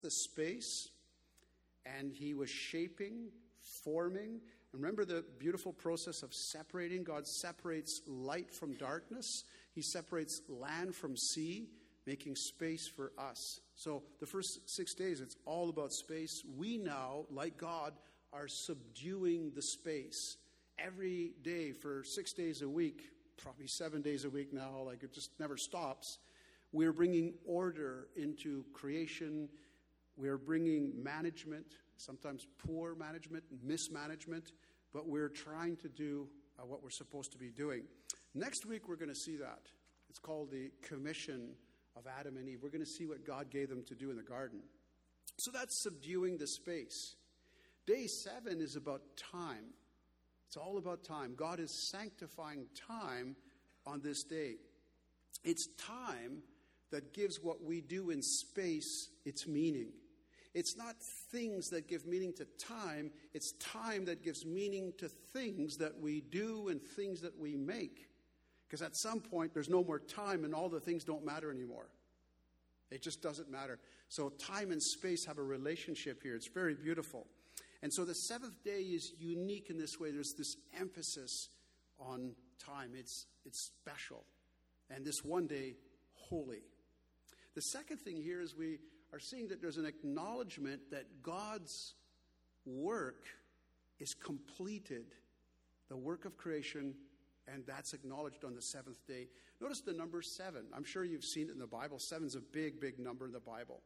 the space, and he was shaping, forming. And remember the beautiful process of separating? God separates light from darkness. He separates land from sea, making space for us. So the first 6 days, it's all about space. We now, like God, are subduing the space. Every day for 6 days a week, probably 7 days a week now, like it just never stops. We're bringing order into creation. We're bringing management, sometimes poor management, mismanagement, but we're trying to do what we're supposed to be doing. Next week, we're going to see that. It's called the commission of Adam and Eve. We're going to see what God gave them to do in the garden. So that's subduing the space. Day 7 is about time. It's all about time. God is sanctifying time on this day. It's time that gives what we do in space its meaning. It's not things that give meaning to time. It's time that gives meaning to things that we do and things that we make. Because at some point, there's no more time and all the things don't matter anymore. It just doesn't matter. So time and space have a relationship here. It's very beautiful. And so the seventh day is unique in this way. There's this emphasis on time. It's special. And this one day, holy. The second thing here is we are seeing that there's an acknowledgement that God's work is completed, the work of creation, and that's acknowledged on the seventh day. Notice the number 7. I'm sure you've seen it in the Bible. 7's a big, big number in the Bible.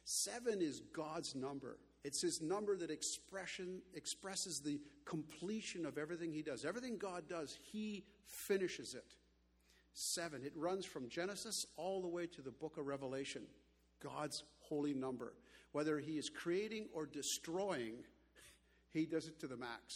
7 is God's number. It's his number that expresses the completion of everything he does. Everything God does, he finishes it. 7. It runs from Genesis all the way to the book of Revelation. God's holy number. Whether he is creating or destroying, he does it to the max.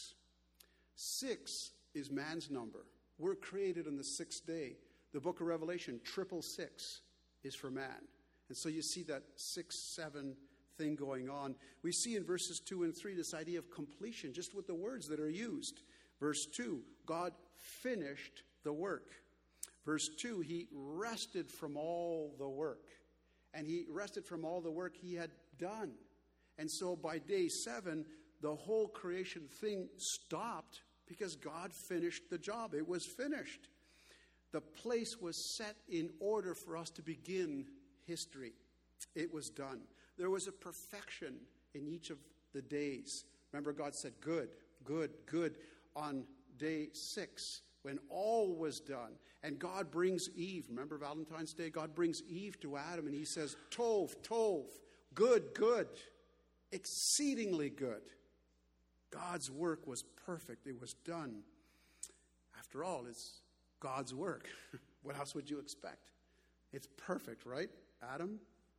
6 is man's number. We're created on the 6th day. The book of Revelation, 666, is for man. And so you see that 6-7 thing going on. We see in verses 2 and 3 this idea of completion, just with the words that are used. Verse 2, God finished the work. Verse 2, he rested from all the work. And he rested from all the work he had done. And so by day 7, the whole creation thing stopped because God finished the job. It was finished. The place was set in order for us to begin history. It was done. There was a perfection in each of the days. Remember, God said, good, good, good on day 6 when all was done. And God brings Eve. Remember Valentine's Day? God brings Eve to Adam and he says, Tov, Tov, good, good, exceedingly good. God's work was perfect. It was done. After all, it's God's work. What else would you expect? It's perfect, right, Adam?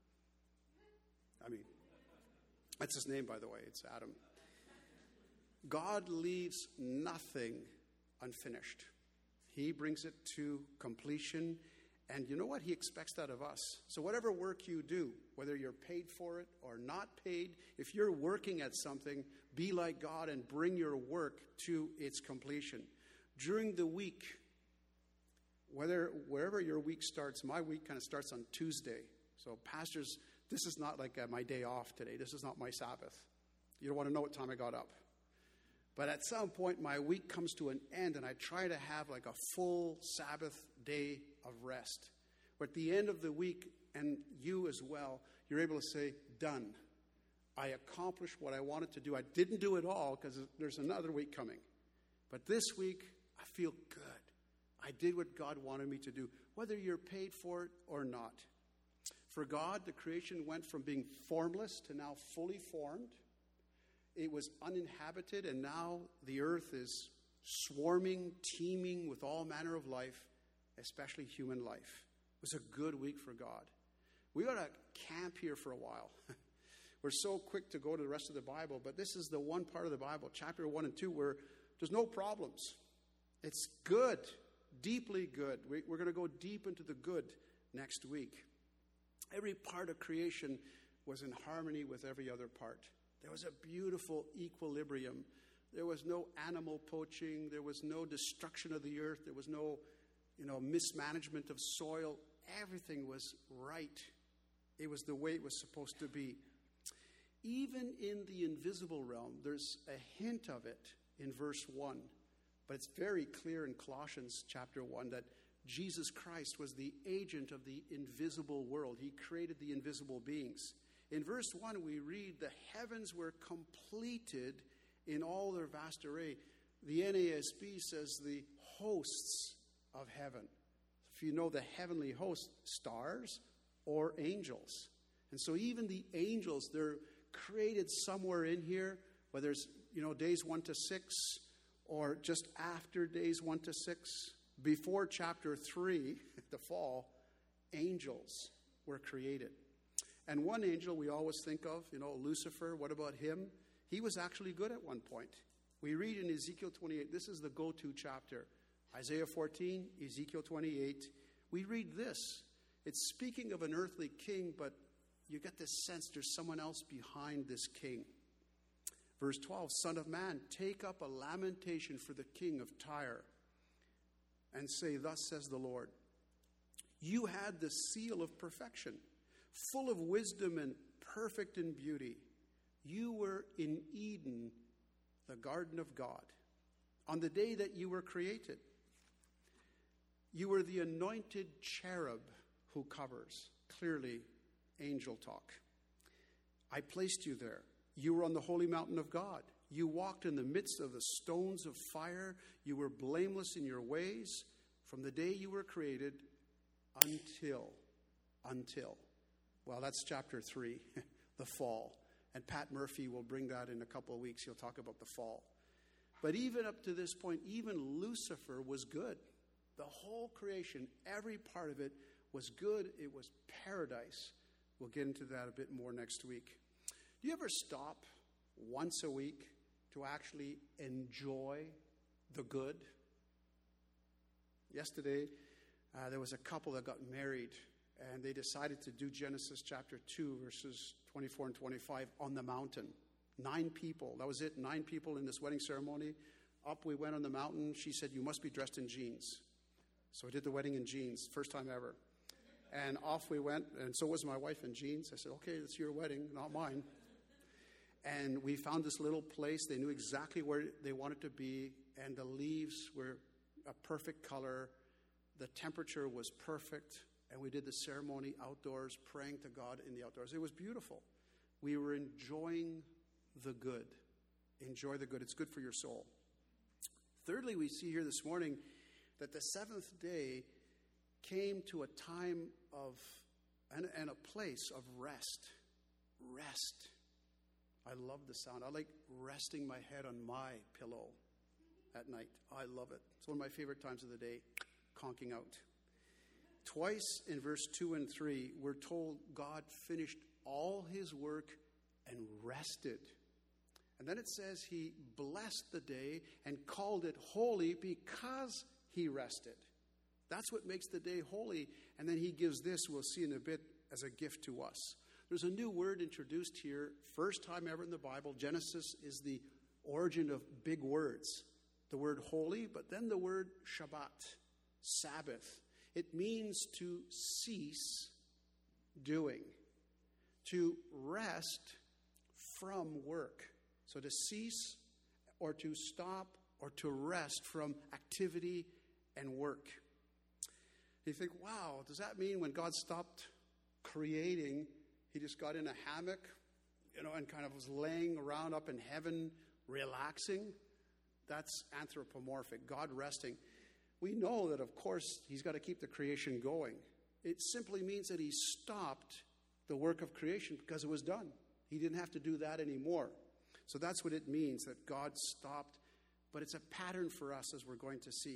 I mean, that's his name, by the way. It's Adam. God leaves nothing unfinished. He brings it to completion. And you know what? He expects that of us. So whatever work you do, whether you're paid for it or not paid, if you're working at something, be like God and bring your work to its completion. During the week, wherever your week starts, my week kind of starts on Tuesday. So pastors, this is not like my day off today. This is not my Sabbath. You don't want to know what time I got up. But at some point, my week comes to an end, and I try to have like a full Sabbath day of rest. Where at the end of the week, and you as well, you're able to say, done. I accomplished what I wanted to do. I didn't do it all because there's another week coming. But this week, I feel good. I did what God wanted me to do, whether you're paid for it or not. For God, the creation went from being formless to now fully formed. It was uninhabited, and now the earth is swarming, teeming with all manner of life, especially human life. It was a good week for God. We ought to camp here for a while. We're so quick to go to the rest of the Bible, but this is the one part of the Bible, chapter 1 and 2, where there's no problems. It's good, deeply good. We're going to go deep into the good next week. Every part of creation was in harmony with every other part. There was a beautiful equilibrium. There was no animal poaching. There was no destruction of the earth. There was no, mismanagement of soil. Everything was right. It was the way it was supposed to be. even in the invisible realm, there's a hint of it in verse 1. But it's very clear in Colossians chapter 1 that Jesus Christ was the agent of the invisible world. He created the invisible beings. In verse 1, we read, the heavens were completed in all their vast array. The NASB says the hosts of heaven. If you know the heavenly host, stars or angels. And so even the angels, they're created somewhere in here, whether it's, days 1 to 6 or just after days 1 to 6. Before chapter 3, the fall, angels were created. And one angel we always think of, Lucifer, what about him? He was actually good at one point. We read in Ezekiel 28, this is the go-to chapter. Isaiah 14, Ezekiel 28. We read this. It's speaking of an earthly king, but you get this sense there's someone else behind this king. Verse 12, Son of man, take up a lamentation for the king of Tyre and say, thus says the Lord, you had the seal of perfection, full of wisdom and perfect in beauty. You were in Eden, the garden of God, on the day that you were created. You were the anointed cherub who covers. Clearly, angel talk. I placed you there. You were on the holy mountain of God. You walked in the midst of the stones of fire. You were blameless in your ways from the day you were created until. Well, that's chapter 3, the fall. And Pat Murphy will bring that in a couple of weeks. He'll talk about the fall. But even up to this point, even Lucifer was good. The whole creation, every part of it was good. It was paradise. We'll get into that a bit more next week. Do you ever stop once a week to actually enjoy the good? Yesterday, there was a couple that got married, and they decided to do Genesis chapter 2, verses 24 and 25 on the mountain. 9 people. That was it. 9 people in this wedding ceremony. Up we went on the mountain. She said, you must be dressed in jeans. So I did the wedding in jeans. First time ever. And off we went. And so was my wife in jeans. I said, okay, it's your wedding, not mine. And we found this little place. They knew exactly where they wanted to be. And the leaves were a perfect color. The temperature was perfect. And we did the ceremony outdoors, praying to God in the outdoors. It was beautiful. We were enjoying the good. Enjoy the good. It's good for your soul. Thirdly, we see here this morning that the seventh day came to a time of and a place of rest. Rest. I love the sound. I like resting my head on my pillow at night. I love it. It's one of my favorite times of the day, conking out. Twice in verse 2 and 3, we're told God finished all his work and rested. And then it says he blessed the day and called it holy because he rested. That's what makes the day holy. And then he gives this, we'll see in a bit, as a gift to us. There's a new word introduced here, first time ever in the Bible. Genesis is the origin of big words. The word holy, but then the word Shabbat, Sabbath. It means to cease doing, to rest from work. So to cease or to stop or to rest from activity and work. You think, wow, does that mean when God stopped creating, he just got in a hammock, and kind of was laying around up in heaven, relaxing? That's anthropomorphic, God resting. We know that, of course, he's got to keep the creation going. It simply means that he stopped the work of creation because it was done. He didn't have to do that anymore. So that's what it means, that God stopped. But it's a pattern for us, as we're going to see.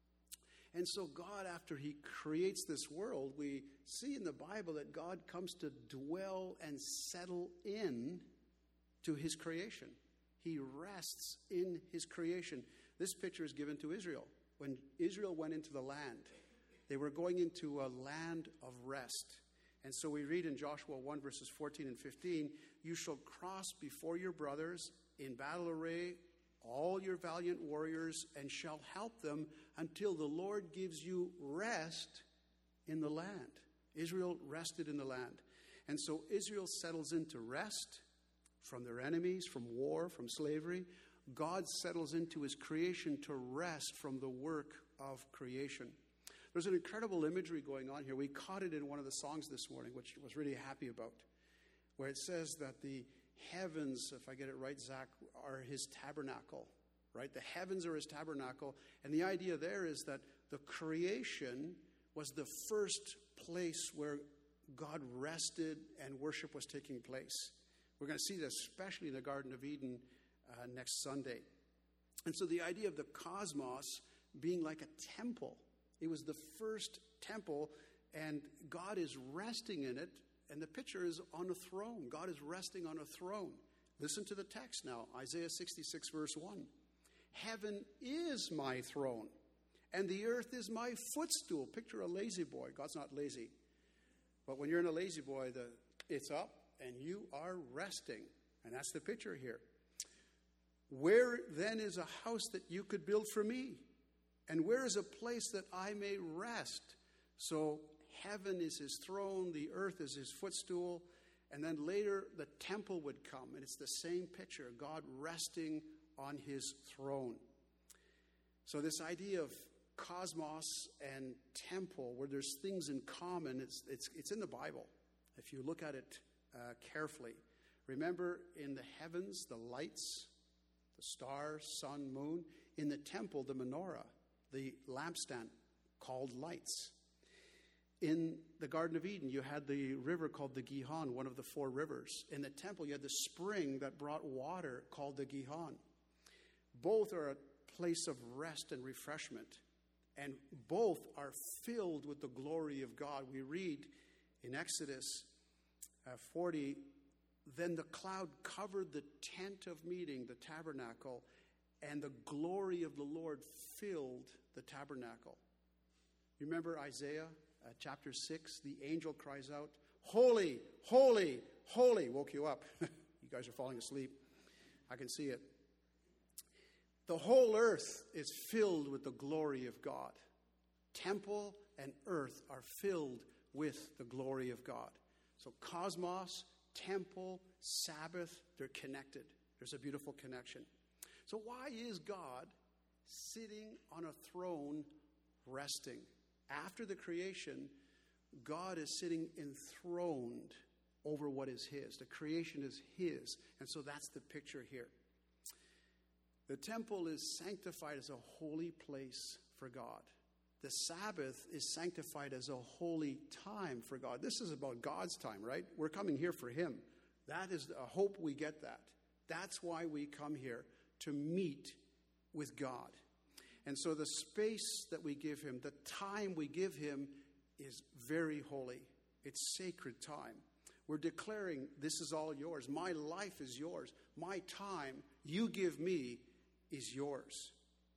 And so God, after he creates this world, we see in the Bible that God comes to dwell and settle in to his creation. He rests in his creation. This picture is given to Israel. When Israel went into the land, they were going into a land of rest. And so we read in Joshua 1, verses 14 and 15, you shall cross before your brothers in battle array, all your valiant warriors, and shall help them until the Lord gives you rest in the land. Israel rested in the land. And so Israel settles into rest. from their enemies, from war, from slavery. God settles into his creation to rest from the work of creation. There's an incredible imagery going on here. We caught it in one of the songs this morning, which I was really happy about, where it says that the heavens, if I get it right, Zach, are his tabernacle, right? The heavens are his tabernacle. And the idea there is that the creation was the first place where God rested and worship was taking place. We're going to see this especially in the Garden of Eden next Sunday. And so the idea of the cosmos being like a temple, it was the first temple, and God is resting in it, and the picture is on a throne. God is resting on a throne. Listen to the text now, Isaiah 66, verse 1. Heaven is my throne, and the earth is my footstool. Picture a lazy boy. God's not lazy. But when you're in a lazy boy, it's up, and you are resting. And that's the picture here. Where then is a house that you could build for me? And where is a place that I may rest? So heaven is his throne, the earth is his footstool, and then later the temple would come, and it's the same picture, God resting on his throne. So this idea of cosmos and temple, where there's things in common, it's in the Bible, if you look at it carefully. Remember, in the heavens, the lights, the stars, sun, moon. In the temple, the menorah, the lampstand, called lights. In the Garden of Eden, you had the river called the Gihon, one of the 4 rivers. In the temple, you had the spring that brought water called the Gihon. Both are a place of rest and refreshment, and both are filled with the glory of God. We read in Exodus 40, then the cloud covered the tent of meeting, the tabernacle, and the glory of the Lord filled the tabernacle. You remember Isaiah chapter 6? The angel cries out, holy, holy, holy. Woke you up. You guys are falling asleep. I can see it. The whole earth is filled with the glory of God. Temple and earth are filled with the glory of God. So cosmos, temple, Sabbath, they're connected. There's a beautiful connection. So why is God sitting on a throne resting? After the creation, God is sitting enthroned over what is his. The creation is his. And so that's the picture here. The temple is sanctified as a holy place for God. The Sabbath is sanctified as a holy time for God. This is about God's time, right? We're coming here for him. That is a hope we get that. That's why we come here, to meet with God. And so the space that we give him, the time we give him, is very holy. It's sacred time. We're declaring, this is all yours. My life is yours. My time you give me is yours.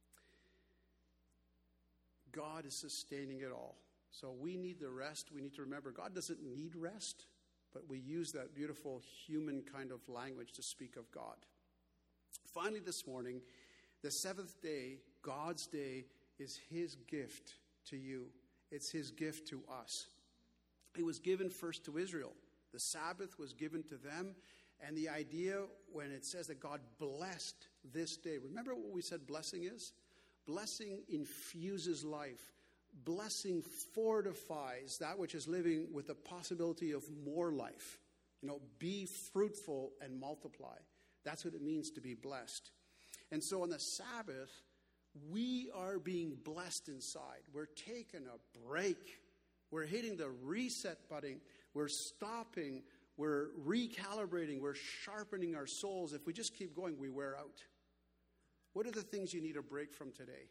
God is sustaining it all. So we need the rest. We need to remember God doesn't need rest, but we use that beautiful human kind of language to speak of God. Finally, this morning, the seventh day, God's day, is his gift to you. It's his gift to us. It was given first to Israel. The Sabbath was given to them. And the idea when it says that God blessed this day, remember what we said blessing is? Blessing infuses life. Blessing fortifies that which is living with the possibility of more life. Be fruitful and multiply. That's what it means to be blessed. And so on the Sabbath, we are being blessed inside. We're taking a break. We're hitting the reset button. We're stopping. We're recalibrating. We're sharpening our souls. If we just keep going, we wear out. What are the things you need a break from today?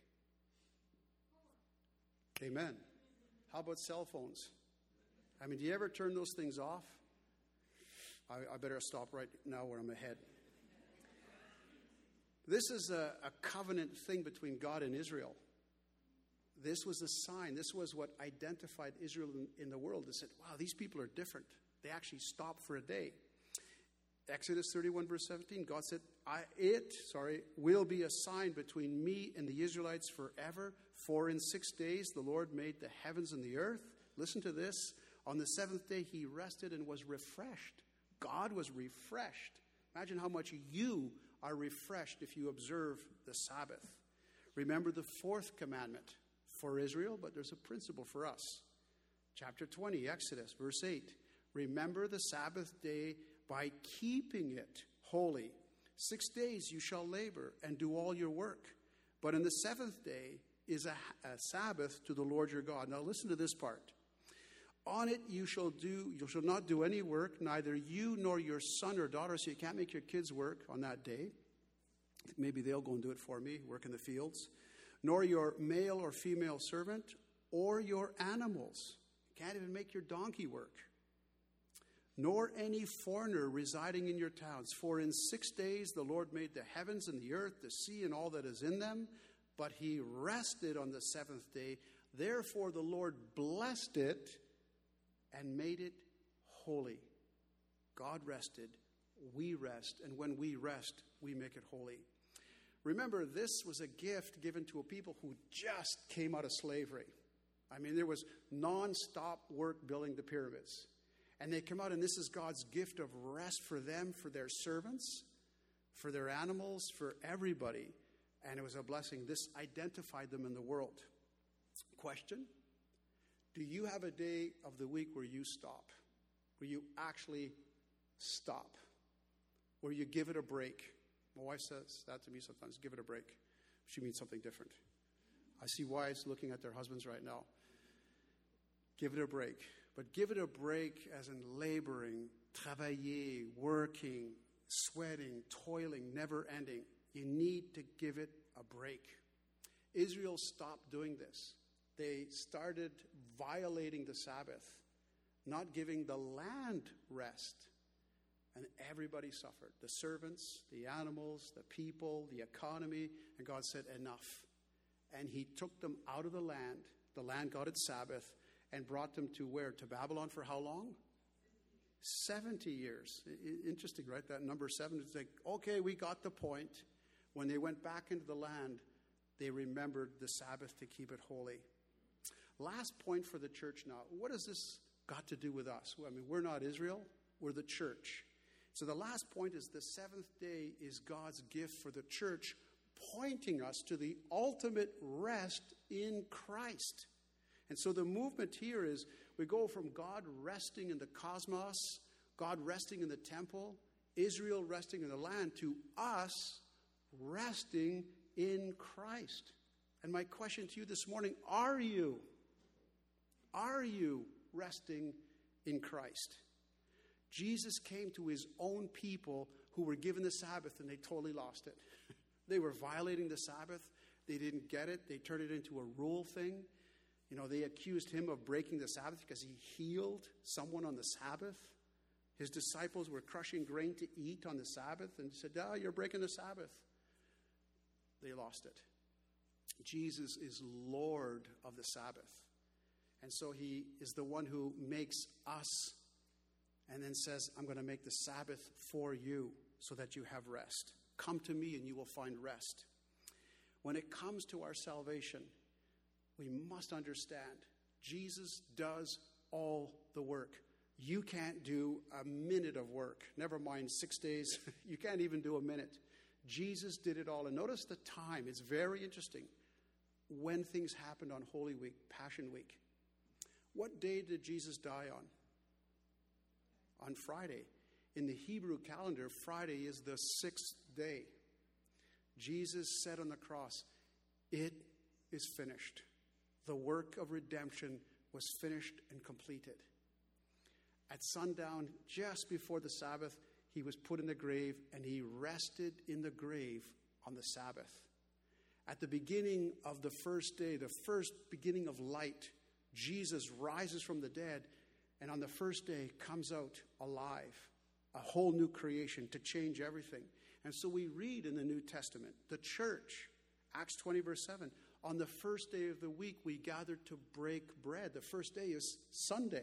Amen. How about cell phones? Do you ever turn those things off? I better stop right now where I'm ahead. This is a covenant thing between God and Israel. This was a sign. This was what identified Israel in the world. They said, wow, these people are different. They actually stopped for a day. Exodus 31, verse 17, God said, it will be a sign between me and the Israelites forever. For in 6 days the Lord made the heavens and the earth. Listen to this. On the seventh day he rested and was refreshed. God was refreshed. Imagine how much you are refreshed if you observe the Sabbath. Remember the fourth commandment for Israel, but there's a principle for us. Chapter 20, Exodus, verse 8. Remember the Sabbath day by keeping it holy. 6 days you shall labor and do all your work. But in the seventh day is a Sabbath to the Lord your God. Now listen to this part. On it you shall not do any work, neither you nor your son or daughter. So you can't make your kids work on that day. Maybe they'll go and do it for me, work in the fields. Nor your male or female servant or your animals. You can't even make your donkey work. Nor any foreigner residing in your towns. For in 6 days the Lord made the heavens and the earth, the sea and all that is in them. But he rested on the seventh day. Therefore the Lord blessed it and made it holy. God rested, we rest, and when we rest, we make it holy. Remember, this was a gift given to a people who just came out of slavery. I mean, there was non-stop work building the pyramids. And they come out, and this is God's gift of rest for them, for their servants, for their animals, for everybody. And it was a blessing. This identified them in the world. Question: do you have a day of the week where you stop? Where you actually stop? Where you give it a break? My wife says that to me sometimes, give it a break. She means something different. I see wives looking at their husbands right now. Give it a break. But give it a break as in laboring, travailler, working, sweating, toiling, never ending. You need to give it a break. Israel stopped doing this. They started violating the Sabbath, not giving the land rest. And everybody suffered. The servants, the animals, the people, the economy. And God said, enough. And he took them out of the land. The land got its Sabbath. And brought them to where? To Babylon for how long? 70 years. Interesting, right? That number 7 is like, okay, we got the point. When they went back into the land, they remembered the Sabbath to keep it holy. Last point for the church now. What has this got to do with us? I mean, we're not Israel. We're the church. So the last point is the seventh day is God's gift for the church, pointing us to the ultimate rest in Christ. And so the movement here is we go from God resting in the cosmos, God resting in the temple, Israel resting in the land, to us resting in Christ. And my question to you this morning, are you resting in Christ? Jesus came to his own people who were given the Sabbath and they totally lost it. They were violating the Sabbath. They didn't get it. They turned it into a rule thing. You know, they accused him of breaking the Sabbath because he healed someone on the Sabbath. His disciples were crushing grain to eat on the Sabbath and said, "Oh, you're breaking the Sabbath." They lost it. Jesus is Lord of the Sabbath. And so he is the one who makes us and then says, I'm going to make the Sabbath for you so that you have rest. Come to me and you will find rest. When it comes to our salvation, we must understand Jesus does all the work. You can't do a minute of work. Never mind 6 days. You can't even do a minute. Jesus did it all. And notice the time. It's very interesting when things happened on Holy Week, Passion Week. What day did Jesus die on? On Friday. In the Hebrew calendar, Friday is the 6th day. Jesus said on the cross, it is finished. The work of redemption was finished and completed. At sundown, just before the Sabbath, he was put in the grave, and he rested in the grave on the Sabbath. At the beginning of the first day, the first beginning of light, Jesus rises from the dead, and on the first day comes out alive, a whole new creation to change everything. And so we read in the New Testament, the church, Acts 20, verse 7, on the first day of the week, we gathered to break bread. The first day is Sunday.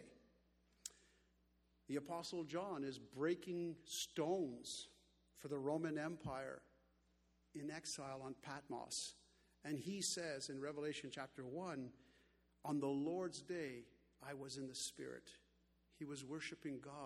The Apostle John is breaking stones for the Roman Empire in exile on Patmos. And he says in Revelation chapter 1, on the Lord's day, I was in the Spirit. He was worshiping God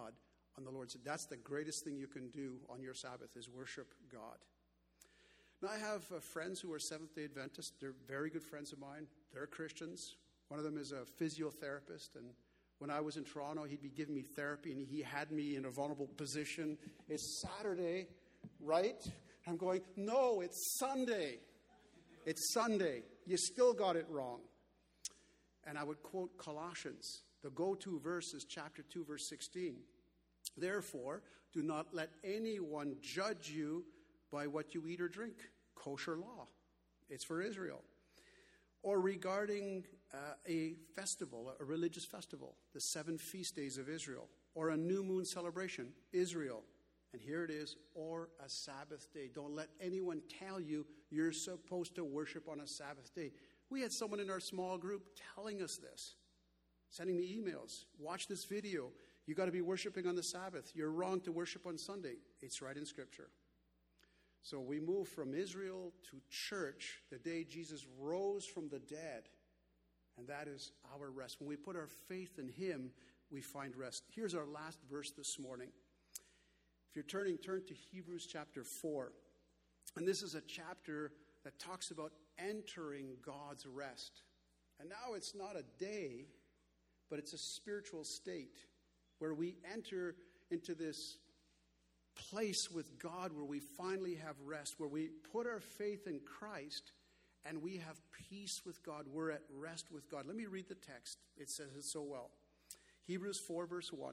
on the Lord's Day. That's the greatest thing you can do on your Sabbath, is worship God. Now, I have friends who are Seventh-day Adventists. They're very good friends of mine. They're Christians. One of them is a physiotherapist, and when I was in Toronto, he'd be giving me therapy, and he had me in a vulnerable position. It's Saturday, right? I'm going, no, it's Sunday. It's Sunday. You still got it wrong. And I would quote Colossians. The go-to verse is chapter 2, verse 16. Therefore, do not let anyone judge you by what you eat or drink. Kosher law. It's for Israel. Or regarding a festival, a religious festival, the 7 feast days of Israel, or a new moon celebration, Israel. And here it is, or a Sabbath day. Don't let anyone tell you you're supposed to worship on a Sabbath day. We had someone in our small group telling us this, sending me emails. Watch this video. You got to be worshiping on the Sabbath. You're wrong to worship on Sunday. It's right in Scripture. So we move from Israel to church the day Jesus rose from the dead. And that is our rest. When we put our faith in him, we find rest. Here's our last verse this morning. If you're turn to Hebrews chapter 4. And this is a chapter that talks about entering God's rest. And now it's not a day, but it's a spiritual state where we enter into this place with God where we finally have rest, where we put our faith in Christ and we have peace with God. We're at rest with God. Let me read the text. It says it so well. Hebrews 4, verse 1.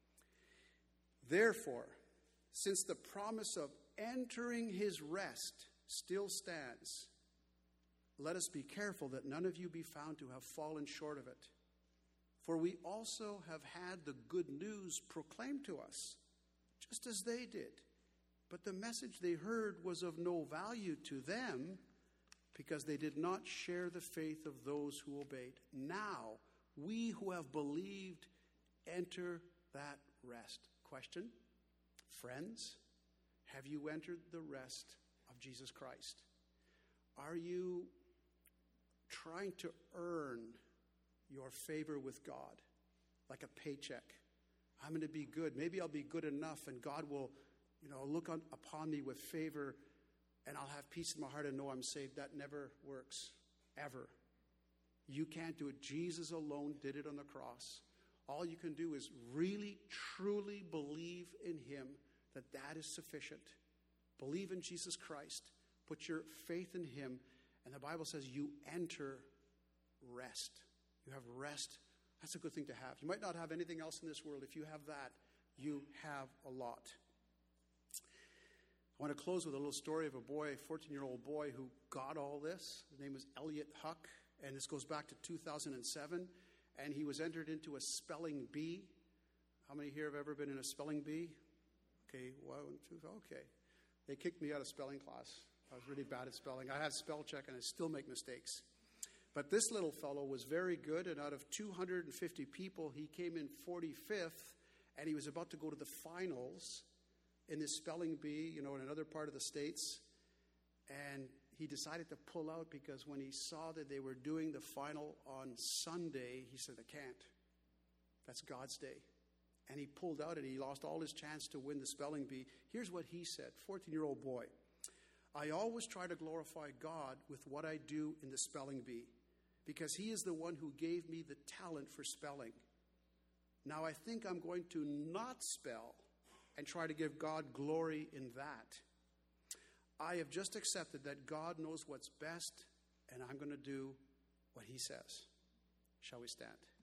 Therefore, since the promise of entering his rest still stands, let us be careful that none of you be found to have fallen short of it. For we also have had the good news proclaimed to us, just as they did. But the message they heard was of no value to them because they did not share the faith of those who obeyed. Now, we who have believed enter that rest. Question? Friends, have you entered the rest of Jesus Christ? Are you trying to earn your favor with God like a paycheck? I'm going to be good. Maybe I'll be good enough and God will, look upon me with favor and I'll have peace in my heart and know I'm saved. That never works, ever. You can't do it. Jesus alone did it on the cross. All you can do is really, truly believe in him, that is sufficient. Believe in Jesus Christ. Put your faith in him. And the Bible says you enter rest. You have rest. That's a good thing to have. You might not have anything else in this world. If you have that, you have a lot. I want to close with a little story of a boy, a 14-year-old boy who got all this. His name was Elliot Huck, and this goes back to 2007. And he was entered into a spelling bee. How many here have ever been in a spelling bee? Okay, 1, 2, okay. They kicked me out of spelling class. I was really bad at spelling. I had spell check, and I still make mistakes. But this little fellow was very good, and out of 250 people, he came in 45th, and he was about to go to the finals in this spelling bee, in another part of the States. And he decided to pull out because when he saw that they were doing the final on Sunday, he said, I can't. That's God's day. And he pulled out and he lost all his chance to win the spelling bee. Here's what he said, 14-year-old boy. I always try to glorify God with what I do in the spelling bee because he is the one who gave me the talent for spelling. Now I think I'm going to not spell and try to give God glory in that. I have just accepted that God knows what's best, and I'm going to do what he says. Shall we stand?